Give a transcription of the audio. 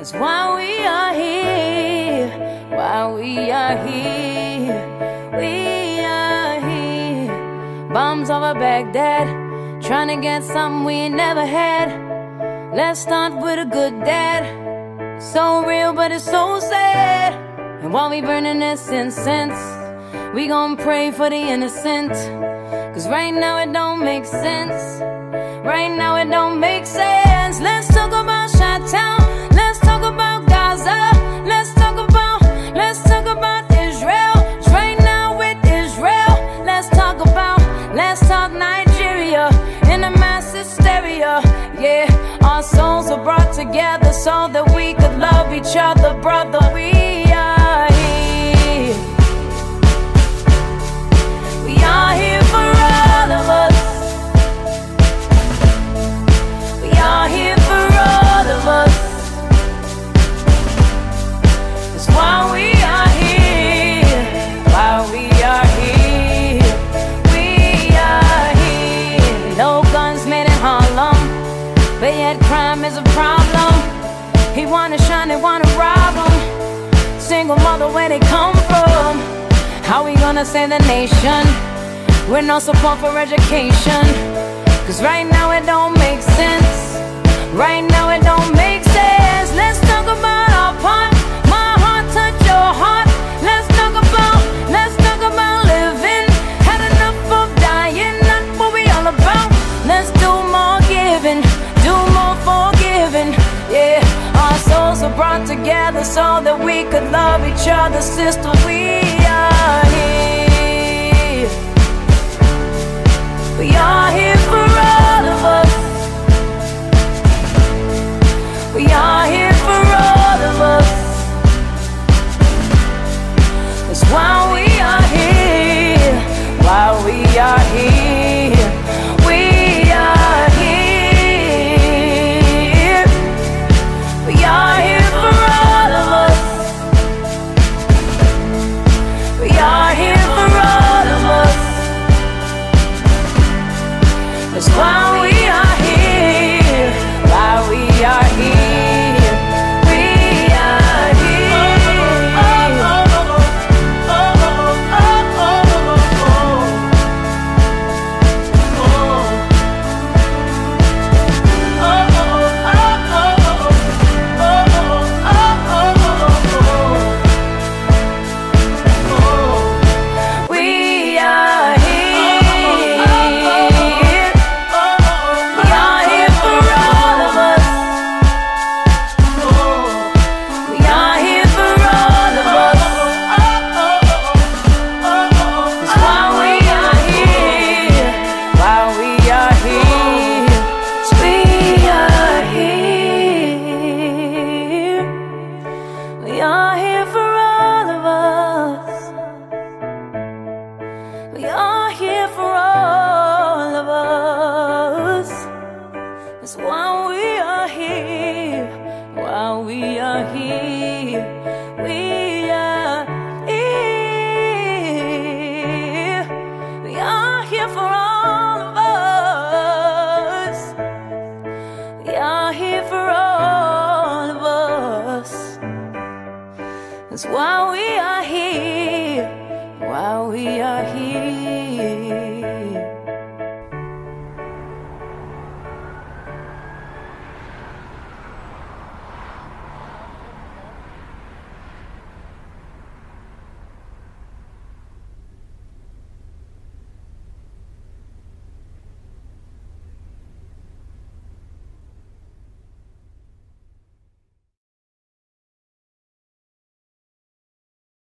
That's why we are here, why we are here, we are here. Bombs over Baghdad, trying to get something we ain't never had. Let's start with a good dad. So real, but it's so sad. And while we burning this incense, we gon' pray for the innocent. Cause right now it don't make sense. Right now it don't make sense. Let's talk about Chi-Town. Let's talk about Gaza. Let's talk about Israel. It's right now with Israel. Let's talk Nigeria in a mass hysteria. Yeah, our souls were brought together so that we could love each other, brother. We are here. We are here for all of us. We are here for all of us. That's why we are here. Why we are here. We are here. No guns made in Harlem, but yet crime is a problem. He wanna shine, they wanna rob him. Single mother, where they come from? How we gonna save the nation with no support for education? Cause right now it don't make sense. Right now it don't make sense. Let's talk about our part. My heart touch your heart. Let's talk about living. Had enough of dying, not what we all about. Let's do more giving, do more forgiving. Yeah, our souls were brought together so that we could love each other, sister. We are here. We are here for all of us. We are here for all of us. That's why we are here. Why we are here. We are here. We are here for all of us. We are here for all of us. That's why we are here. Why we are here. We are here. We are here for all of us. That's why we are here. While we are here, we are here. We are here for all of us. We are here for all of us. That's why we are